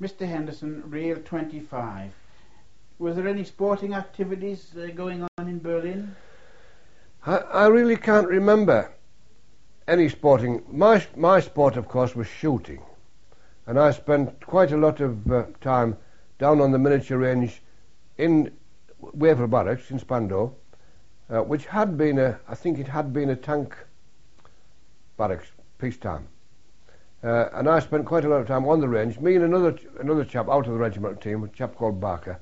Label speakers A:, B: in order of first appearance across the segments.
A: Mr. Henderson, Rail 25. Was there any sporting activities going on in Berlin?
B: I really can't remember any sporting. My sport, of course, was shooting. And I spent quite a lot of time down on the miniature range in Wavell Barracks in Spandau, which had been I think it had been a tank barracks, peacetime. And I spent quite a lot of time on the range. Me and another chap out of the regimental team, a chap called Barker,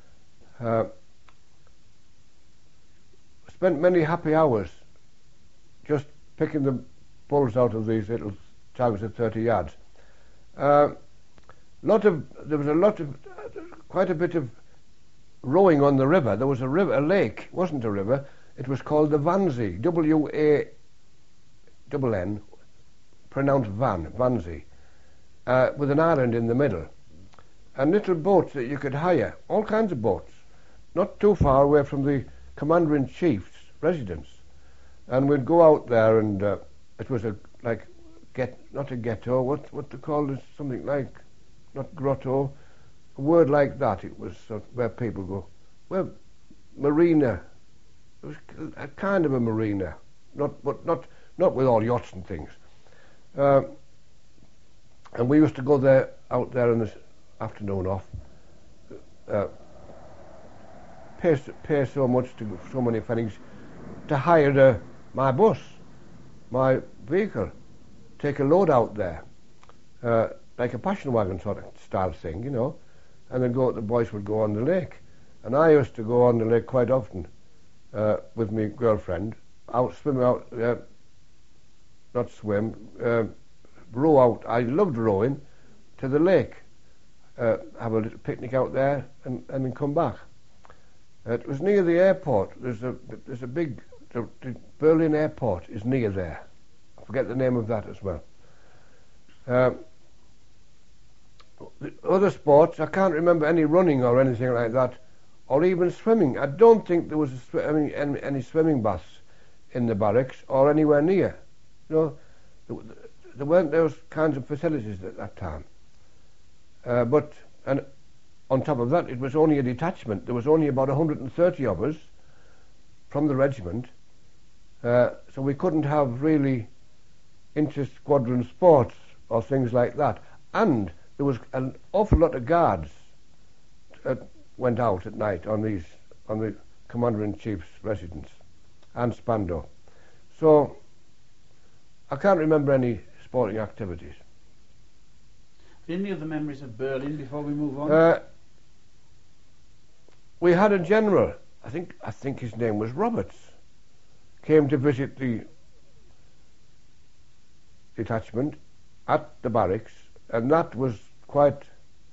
B: spent many happy hours just picking the bulls out of these little targets at 30 yards. There was quite a bit of rowing on the river. There was a lake, it wasn't a river. It was called the Wannsee, W-A-N-N, pronounced Wannsee, with an island in the middle. And little boats that you could hire, all kinds of boats, not too far away from the Commander-in-Chief's residence. And we'd go out there, and it was not a ghetto, what to call it, something like, not grotto, a word like that. It was where people go. Well, marina. It was a kind of a marina, not with all yachts and things. And we used to go out there in the afternoon off, pay so much to so many pfennigs to hire my bus, my vehicle, take a load out there, like a passion wagon sort of style thing, you know, and then the boys would go on the lake. And I used to go on the lake quite often with my girlfriend, row out. I loved rowing to the lake, have a little picnic out there, and then come back. It was near the airport. There's a big, the Berlin airport is near there. I forget the name of that as well. The other sports, I can't remember any running or anything like that, or even swimming. I don't think there was any swimming baths in the barracks or anywhere near. You know, there weren't those kinds of facilities at that time. And on top of that, it was only a detachment. There was only about 130 of us from the regiment, so we couldn't have really inter-squadron sports or things like that. And there was an awful lot of guards that went out at night on the Commander-in-Chief's residence and Spandau. So I can't remember any sporting activities.
A: Any other memories of Berlin before we move on?
B: We had a general, I think his name was Roberts, came to visit the detachment at the barracks, and that was quite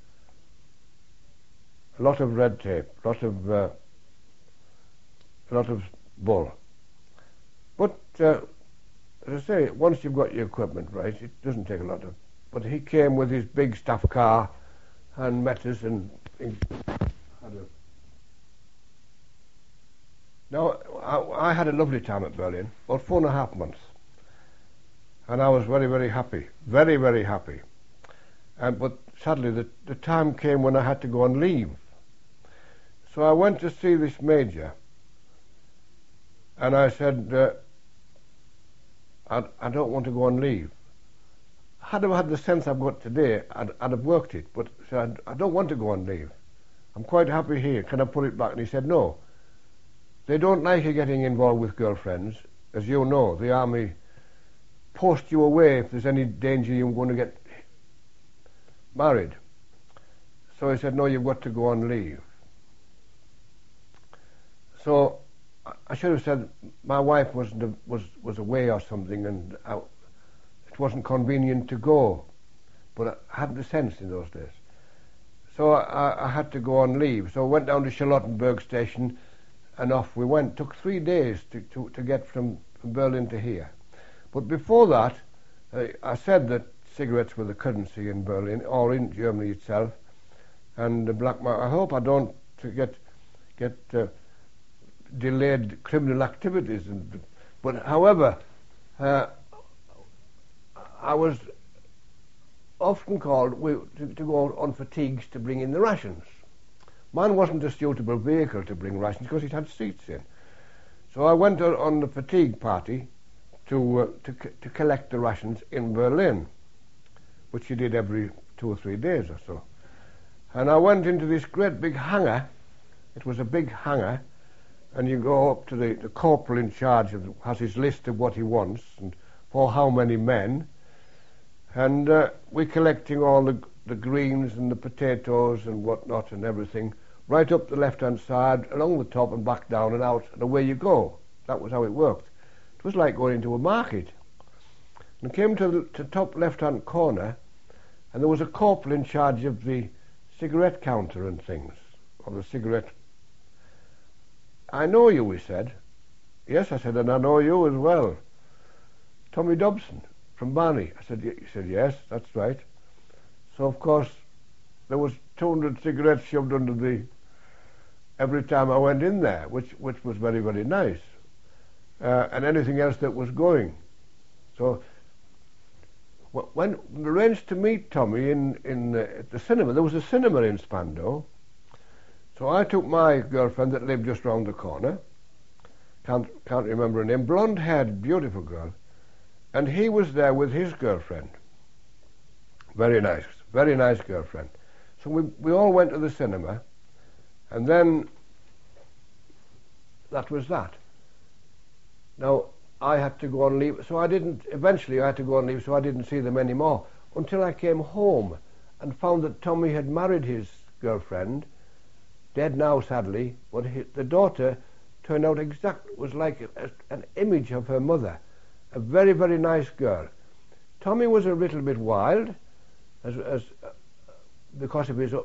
B: a lot of red tape, a lot of bull. But as I say, once you've got your equipment right, it doesn't take a lot of. But he came with his big staff car and met us and had a. Now, I had a lovely time at Berlin, about 4.5 months. And I was very, very happy. Very, very happy. But sadly, the time came when I had to go on leave. So I went to see this major, and I said, I don't want to go on leave. Had I had the sense I've got today, I'd have worked it, but said, I don't want to go on leave. I'm quite happy here. Can I put it back? And he said, no. They don't like you getting involved with girlfriends. As you know, the army post you away if there's any danger you're going to get married. So he said, no, you've got to go on leave. So I should have said my wife was away or something, and it wasn't convenient to go, but I hadn't the sense in those days. So I had to go on leave. So I went down to Charlottenburg station, and off we went. It took 3 days to get from Berlin to here. But before that, I said that cigarettes were the currency in Berlin or in Germany itself, and the black market. I hope I don't get delayed criminal activities. But however, I was often called to go on fatigues to bring in the rations. Mine wasn't a suitable vehicle to bring rations because it had seats in. So I went on the fatigue party to collect the rations in Berlin, which you did every 2 or 3 days or so. And I went into this great big hangar. It was a big hangar, and you go up to the corporal in charge has his list of what he wants and for how many men. And we're collecting all the greens and the potatoes and whatnot and everything, right up the left-hand side, along the top and back down and out, and away you go. That was how it worked. It was like going into a market. And I came to the top left-hand corner, and there was a corporal in charge of the cigarette counter and things, or the cigarette. I know you, he said. Yes, I said, and I know you as well. Tommy Dobson from Barney. I said, he said, yes, that's right. So, of course, there was 200 cigarettes shoved under the every time I went in there, which was very, very nice. And anything else that was going. So when we arranged to meet Tommy at the cinema, there was a cinema in Spandau. So I took my girlfriend that lived just round the corner, can't remember her name, blonde-haired, beautiful girl, and he was there with his girlfriend. Very nice girlfriend. So we all went to the cinema, and then that was that. Now, I had to go and leave, eventually I had to go and leave, so I didn't see them anymore, until I came home and found that Tommy had married his girlfriend, dead now sadly, but the daughter turned out was like an image of her mother, a very, very nice girl. Tommy was a little bit wild, because of his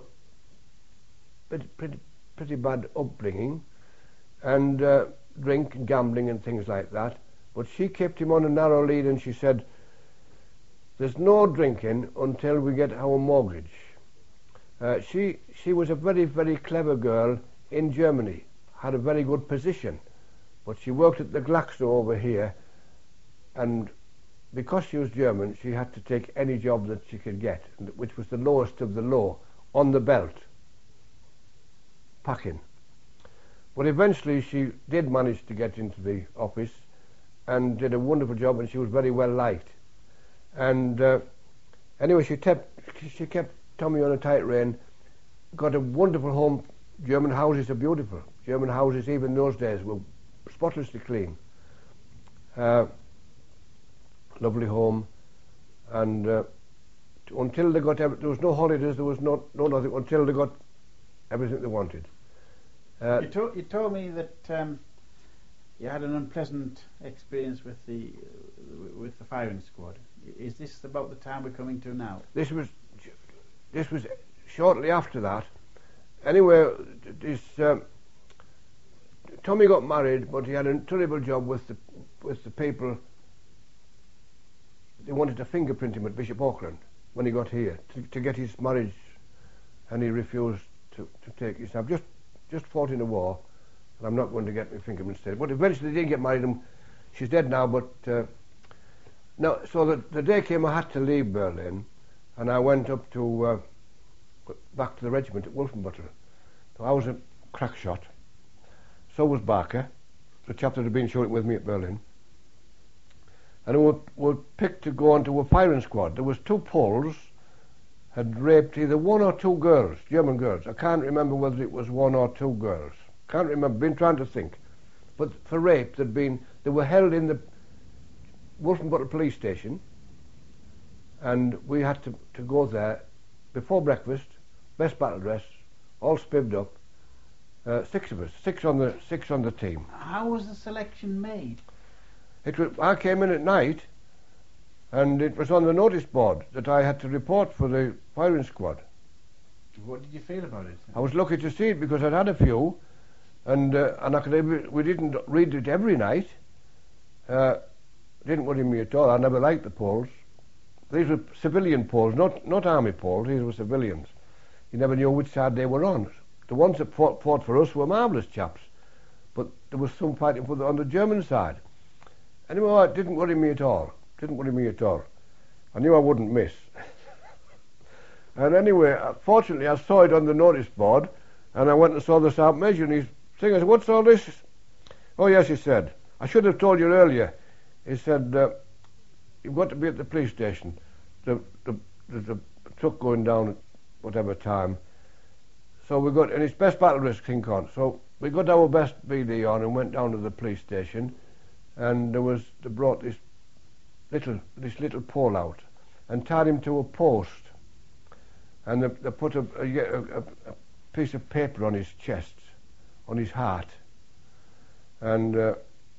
B: pretty bad upbringing, and drink and gambling and things like that. But she kept him on a narrow lead, and she said, there's no drinking until we get our mortgage. She was a very, very clever girl in Germany, had a very good position, but she worked at the Glaxo over here, and because she was German, she had to take any job that she could get, which was the lowest of the low, on the belt, packing. But eventually she did manage to get into the office and did a wonderful job, and she was very well liked. And anyway, she kept Tommy on a tight rein, got a wonderful home. German houses are beautiful. German houses, even in those days, were spotlessly clean. Lovely home, and until they got there was no holidays, there was no nothing, until they got everything they wanted.
A: You told me that you had an unpleasant experience with the firing squad. Is this about the time we're coming to now?
B: This was shortly after that. Anyway, Tommy got married, but he had a terrible job with the people. They wanted to fingerprint him at Bishop Auckland when he got here to get his marriage, and he refused to take his. I've just fought in a war, and I'm not going to get my fingerprints taken. But eventually they did get married, and she's dead now. But no, so the day came I had to leave Berlin, and I went up to back to the regiment at Wolfenbüttel. So I was a crack shot. So was Barker, the chap that had been shooting with me at Berlin. And we were picked to go onto a firing squad. There was 2 Poles had raped either 1 or 2 girls, German girls. I can't remember whether it was 1 or 2 girls. Can't remember, been trying to think. But for rape, they were held in the Wolfenbüttel police station, and we had to go there before breakfast, best battle dress, all spivved up, 6 of us, 6 on the team.
A: How was the selection made?
B: I came in at night, and it was on the notice board that I had to report for the firing squad.
A: What did you feel about it?
B: I was lucky to see it because I'd had a few, and we didn't read it every night. Didn't worry me at all. I never liked the Poles. These were civilian Poles, not army Poles. These were civilians. You never knew which side they were on. The ones that fought for us were marvellous chaps, but there was some fighting on the German side. Anyway, it didn't worry me at all. I knew I wouldn't miss. And anyway, fortunately, I saw it on the notice board, and I went and saw the sergeant major, and he's saying, "What's all this?" "Oh yes," he said, "I should have told you earlier." He said, "You've got to be at the police station. There's a truck going down at whatever time." So we got, and it's best battle risk thing on. So we got our best BD on and went down to the police station, and they brought this little pole out and tied him to a post, and they put a piece of paper on his chest, on his heart, and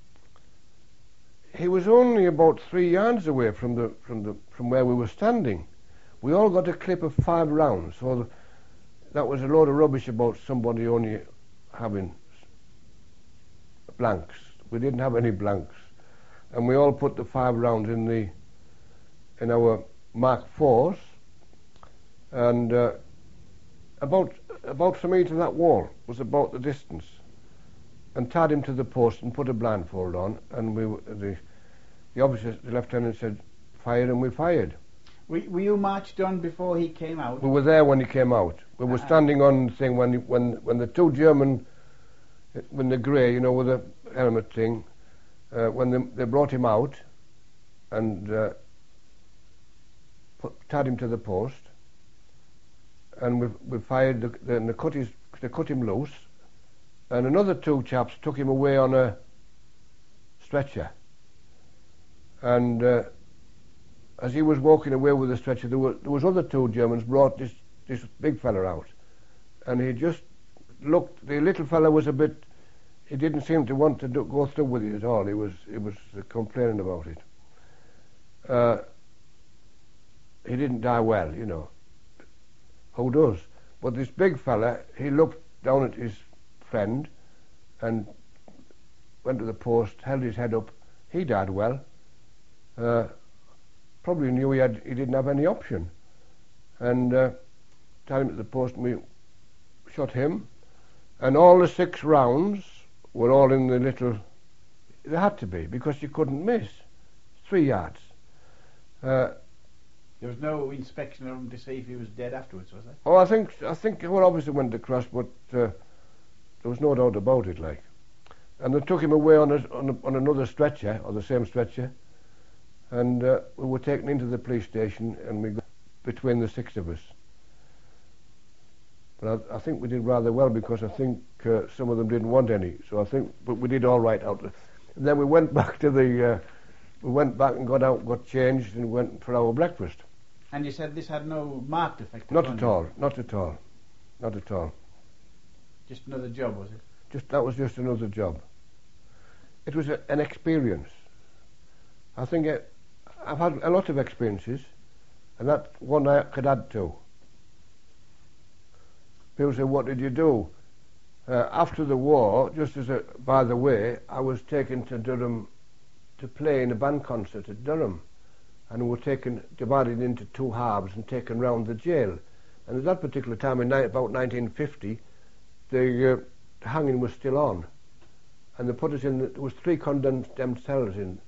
B: he was only about 3 yards away from where we were standing. We all got a clip of 5 rounds, so that was a load of rubbish about somebody only having blanks. We didn't have any blanks, and we all put the 5 rounds in our Mark IVs, and about from me to that wall was about the distance, and tied him to the post and put a blindfold on, and the officer, the lieutenant, said, "Fire," and we fired.
A: Were you marched on before he came out?
B: We were there when he came out. We were standing on the thing when the 2 German, when the grey, you know, with the helmet thing, when they brought him out and tied him to the post, and we fired. They cut him loose, and another 2 chaps took him away on a stretcher, and as he was walking away with the stretcher, there was other 2 Germans brought this big fella out, and he just looked. The little fella was a bit. He didn't seem to want to go through with it at all. He was complaining about it. He didn't die well, you know. Who does? But this big fella, he looked down at his friend and went to the post, held his head up. He died well. Probably knew he didn't have any option, and tied him to the post, and we shot him, and all the 6 rounds were all in the little. They had to be, because you couldn't miss. 3 yards.
A: There was no inspection of him to see if he was dead afterwards, was there?
B: Oh, I think well, obviously went across, but there was no doubt about it, like. And they took him away on another stretcher, or the same stretcher, and we were taken into the police station, and we got between the 6 of us. But I think we did rather well, because I think some of them didn't want any. So I think, but we did all right out. And then we went back to we went back and got out, got changed, and went for our breakfast.
A: And you said this had no marked effect?
B: Not at all. Not at all. Not at all.
A: Just another job, was it?
B: That was just another job. It was an experience. I think I've had a lot of experiences, and that one I could add to. People say, "What did you do?" After the war, just as by the way, I was taken to Durham to play in a band concert at Durham, and we were divided into 2 halves and taken round the jail. And at that particular time, about 1950, the hanging was still on, and they put us in. There was 3 condemned cells in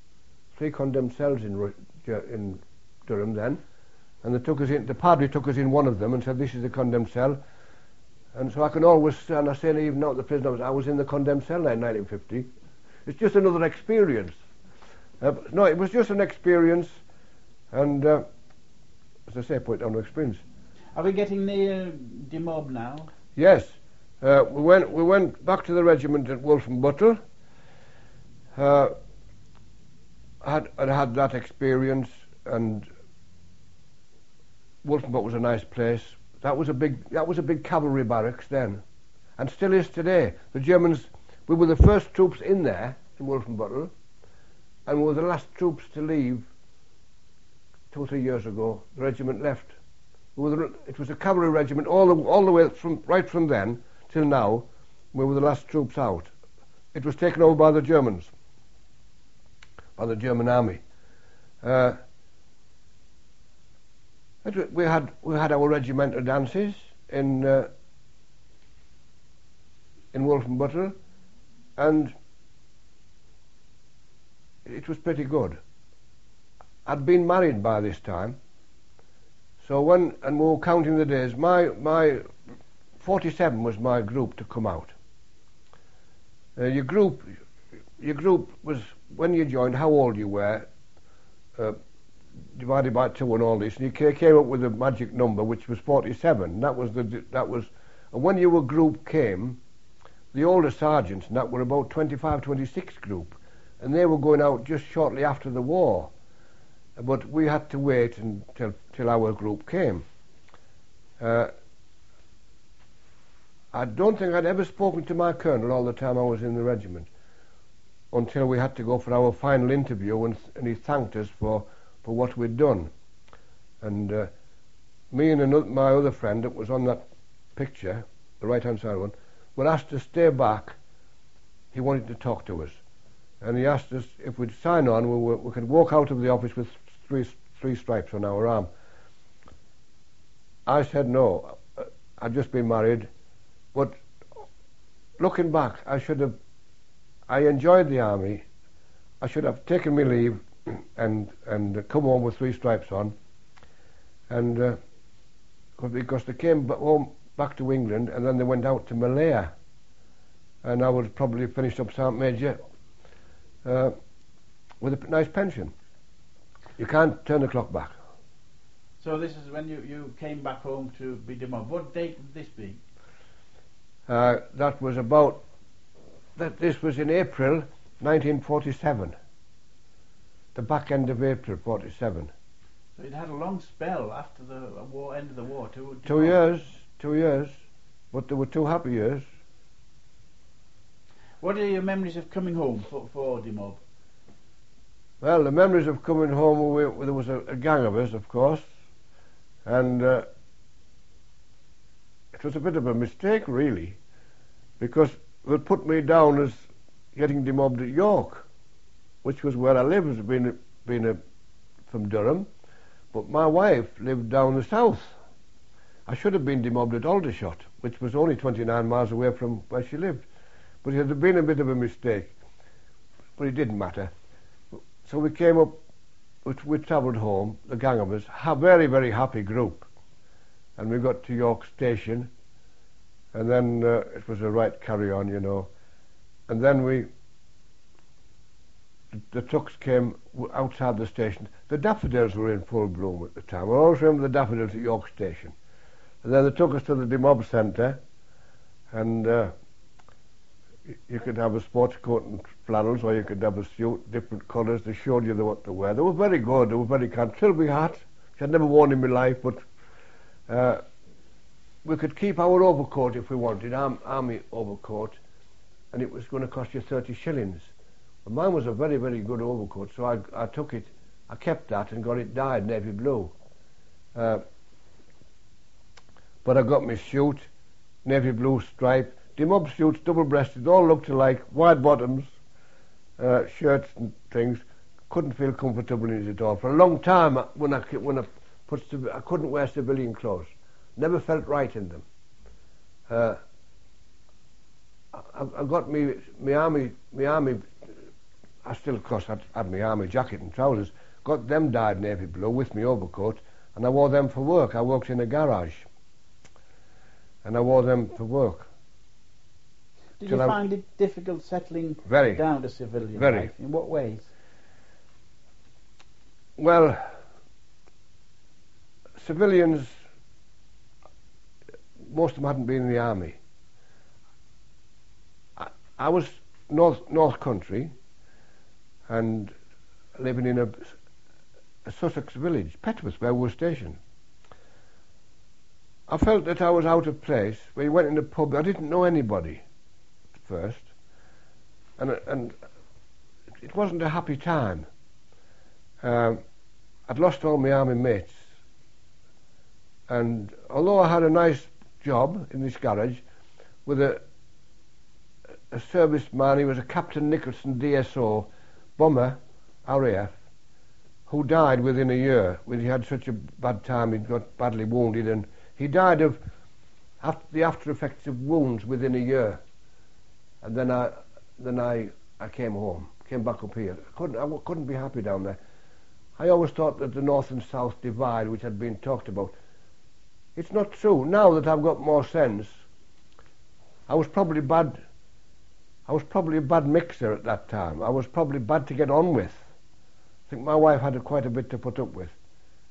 B: Durham then, and they took us in. The padre took us in one of them and said, "This is a condemned cell." And so I can always, and I say even now at the prison, I was in the condemned cell in 1950. It's just another experience. No, it was just an experience, and as I say, put it down to experience.
A: Are we getting near De Mob now?
B: Yes, we went back to the regiment at Wolfenbüttel. I had that experience, and Wolfenbüttel was a nice place. That was a big cavalry barracks then, and still is today. The Germans, we were the first troops in there in Wolfenbüttel, and we were the last troops to leave 2 or 3 years ago. The regiment left. It was a cavalry regiment all the way right from then till now. We were the last troops out. It was taken over by the Germans, by the German army. We had our regimental dances in Wolfenbüttel, and it was pretty good. I'd been married by this time, So and we were counting the days, my 47 was my group to come out. Your group was, when you joined, how old you were, divided by 2 and all this, and you came up with a magic number which was 47. That was and when your group came, the older sergeants and that were about 25, 26 group, and they were going out just shortly after the war. But we had to wait till our group came. I don't think I'd ever spoken to my colonel all the time I was in the regiment, until we had to go for our final interview, and he thanked us for what we'd done. And me and my other friend that was on that picture, the right-hand side one, were asked to stay back. He wanted to talk to us. And he asked us if we'd sign on, we could walk out of the office with three stripes on our arm. I said no. I'd just been married. But looking back, I enjoyed the army. I should have taken my leave and come home with 3 stripes on. And because they came home back to England, and then they went out to Malaya. And I would probably finished up Sergeant Major with a nice pension. You can't turn the clock back.
A: So this is when you came back home to be demobbed. What date would this be?
B: That was this was in April 1947. The back end of April 47.
A: So it had a long spell after the end of the war.
B: 2 years, but there were 2 happy years.
A: What are your memories of coming home for demob?
B: Well, the memories of coming home, there was a gang of us, of course, and it was a bit of a mistake, really, because they put me down as getting demobbed at York, which was where I lived, being from Durham, but my wife lived down the south. I should have been demobbed at Aldershot, which was only 29 miles away from where she lived, but it had been a bit of a mistake, but it didn't matter. So we came up, we travelled home, the gang of us, a very, very happy group. And we got to York Station, and then it was a right carry on, you know. And then the trucks came outside the station. The daffodils were in full bloom at the time. I always remember the daffodils at York Station. And then they took us to the demob centre, and you could have a sports coat and flannels, or you could have a suit, different colours. They showed you what to wear. They were very good. They were very kind. Tilby hat, which I'd never worn in my life, but we could keep our overcoat if we wanted, army overcoat, and it was going to cost you 30 shillings. But mine was a very, very good overcoat, so I took it. I kept that and got it dyed navy blue. But I got my suit, navy blue stripe. Demob suits, double-breasted, all looked alike, wide bottoms, shirts and things. Couldn't feel comfortable in it at all. For a long time, when I couldn't wear civilian clothes. Never felt right in them. I got my army. I still, of course, had my army jacket and trousers. Got them dyed navy blue with my overcoat, and I wore them for work. I worked in a garage, and I wore them for work.
A: Did you find it difficult settling down to civilian life? In what ways?
B: Well, civilians, most of them hadn't been in the army. I was North Country and living in a Sussex village, Petworth, where we were stationed. I felt that I was out of place. When you went in the pub, I didn't know anybody at first, and it wasn't a happy time. I'd lost all my army mates, and although I had a nice job in this garage with a serviceman, he was a Captain Nicholson DSO bomber, RAF, who died within a year. He had such a bad time, he'd got badly wounded, and he died of the after effects of wounds within a year. And then I came home, came back up here. I couldn't be happy down there. I always thought that the North and South divide, which had been talked about, it's not true. Now that I've got more sense, I was probably a bad mixer at that time. I was probably bad to get on with. I think my wife had quite a bit to put up with.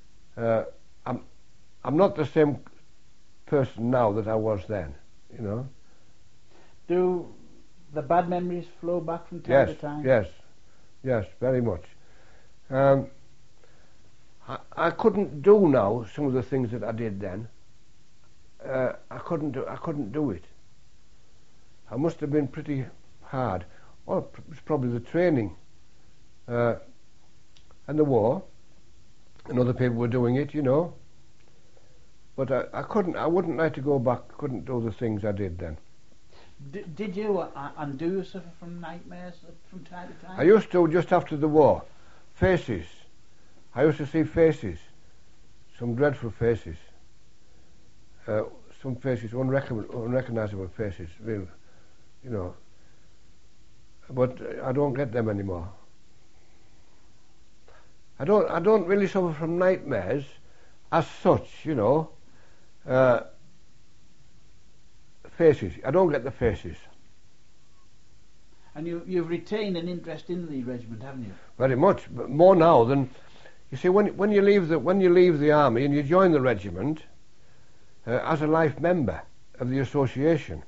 B: I'm not the same person now that I was then, you know.
A: Do the bad memories flow back from time to time?
B: Yes, very much. I couldn't do now some of the things that I did then. I couldn't do it. I must have been pretty hard. Well, it was probably the training and the war, and other people were doing it, you know. But I wouldn't like to go back. Couldn't do the things I did then.
A: Did you and do you suffer from nightmares from time to time?
B: I used to, just after the war. Faces. I used to see faces. Some dreadful faces. Some faces, unrecognisable faces, real, you know. But I don't get them anymore. I don't really suffer from nightmares as such, you know. Faces. I don't get the faces.
A: And you've retained an interest in the regiment, haven't you?
B: Very much, but more now than you see. When you leave the army and you join the regiment as a life member of the association,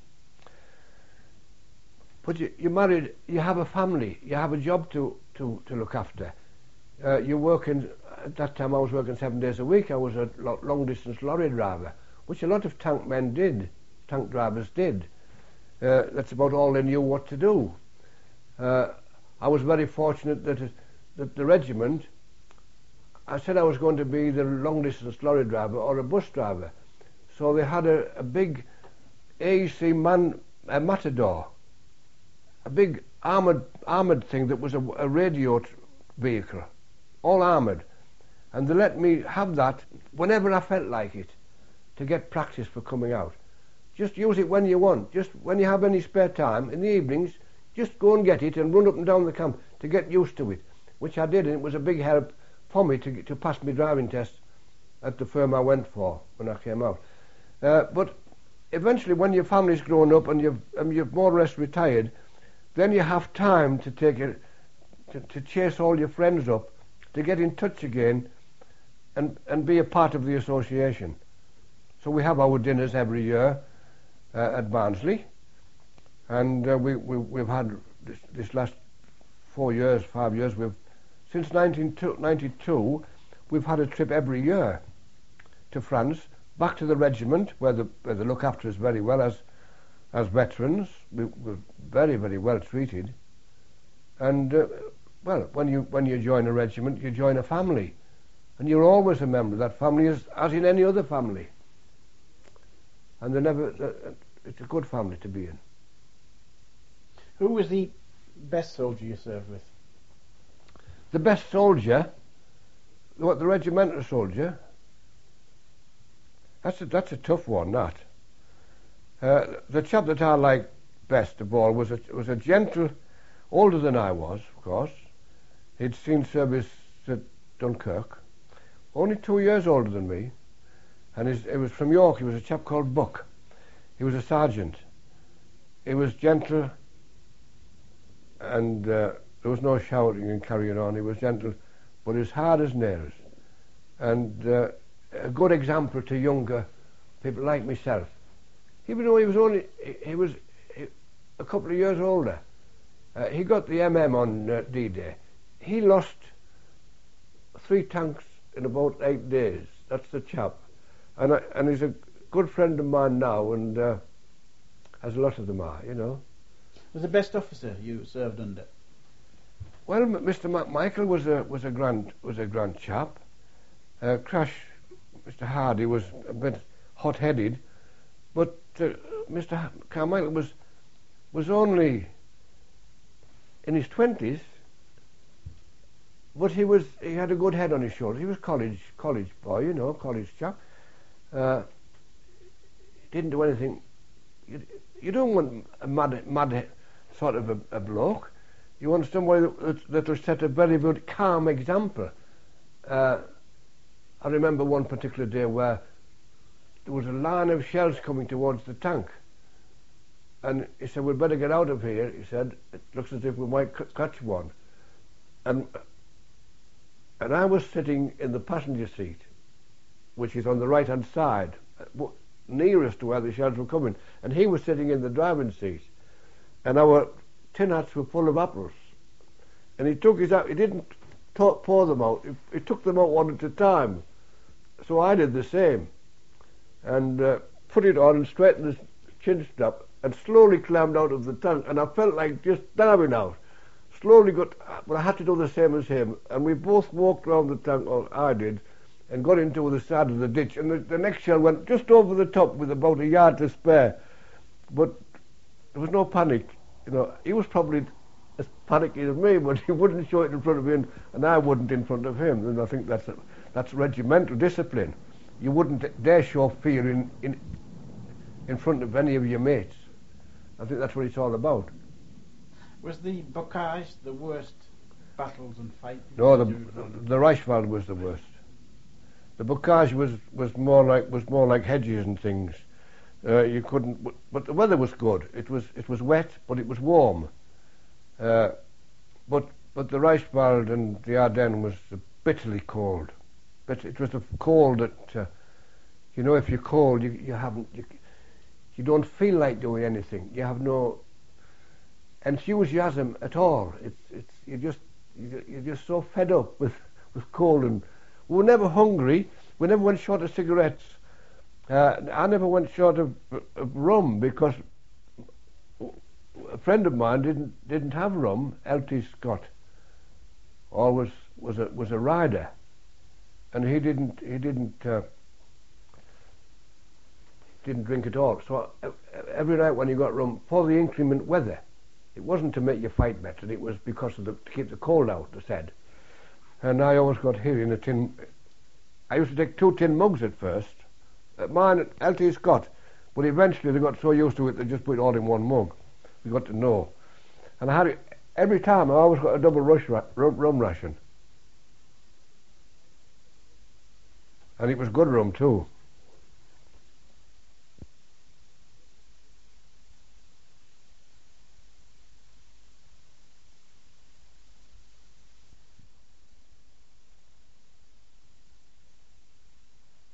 B: but you're married, you have a family, you have a job to look after. You're working. At that time, I was working 7 days a week. I was a long distance lorry driver, which a lot of tank drivers did. That's about all they knew what to do. I was very fortunate that the regiment, I said I was going to be the long distance lorry driver or a bus driver. So they had a big AEC Matador, a big armoured thing that was a radio vehicle, all armoured. And they let me have that whenever I felt like it, to get practice for coming out. Just use it when you want. Just when you have any spare time in the evenings, just go and get it and run up and down the camp to get used to it, which I did, and it was a big help for me to pass my driving test at the firm I went for when I came out. But eventually, when your family's grown up and you've more or less retired, then you have time to to chase all your friends up, to get in touch again, and be a part of the association. So we have our dinners every year at Barnsley, and we've had this last 5 years, since 1992, we've had a trip every year to France, back to the regiment where they look after us very well as veterans. We're very, very well treated, and well, when you join a regiment, you join a family, and you're always a member of that family as in any other family. And it's a good family to be in.
A: Who was the best soldier you served with?
B: The best soldier? What, the regimental soldier? That's a tough one, that. The chap that I liked best of all was a gentle, older than I was, of course. He'd seen service at Dunkirk, only 2 years older than me. And he was from York. He was a chap called Buck. He was a sergeant. He was gentle, and there was no shouting and carrying on. He was gentle, but as hard as nails. And a good example to younger people like myself. Even though he was a couple of years older. He got the MM on D-Day. He lost 3 tanks in about 8 days. That's the chap. And he's a good friend of mine now, and as a lot of them are, you know.
A: Was the best officer you served under?
B: Well, Mr. McMichael was a grand chap. Crash, Mr. Hardy was a bit hot-headed, but Mr. Carmichael was only in his 20s, but he had a good head on his shoulders. He was college boy, you know, college chap. Didn't do anything. You don't want a mad sort of a bloke. You want somebody that will set a very good, calm example I remember one particular day where there was a line of shells coming towards the tank, and he said, "We'd better get out of here." He said, "It looks as if we might catch one." And I was sitting in the passenger seat, which is on the right hand side, nearest to where the shells were coming, and he was sitting in the driving seat, and our tin hats were full of apples, and he took his he didn't pour them out, he took them out one at a time. So I did the same, and put it on and straightened the chin strap and slowly climbed out of the tank, and I felt like just diving out. Slowly got, but I had to do the same as him, and we both walked around the tank, or I did, and got into the side of the ditch, and the next shell went just over the top with about a yard to spare. But there was no panic. You know, he was probably as panicky as me, but he wouldn't show it in front of me, and I wouldn't in front of him. And I think that's regimental discipline. You wouldn't dare show fear in front of any of your mates. I think that's what it's all about.
A: Was the Bocage the worst battles and fights?
B: No, the Reichswald was the worst. The Bocage was more like hedges and things. You couldn't, but the weather was good. It was wet, but it was warm. But the Reichswald and the Ardennes was bitterly cold. But it was a cold that, you know, if you're cold, you don't feel like doing anything. You have no enthusiasm at all. You're just so fed up with cold, and we were never hungry. We never went short of cigarettes. I never went short of rum, because a friend of mine didn't have rum. L.T. Scott always was a rider, and he didn't drink at all. So every night when he got rum, for the inclement weather, it wasn't to make you fight better. It was because of to keep the cold out, they said. And I always got here in a tin. I used to take 2 tin mugs at first. Mine, L.T. Scott, but eventually they got so used to it they just put it all in one mug. We got to know. And I had it every time. I always got a double rum ration. And it was good rum too.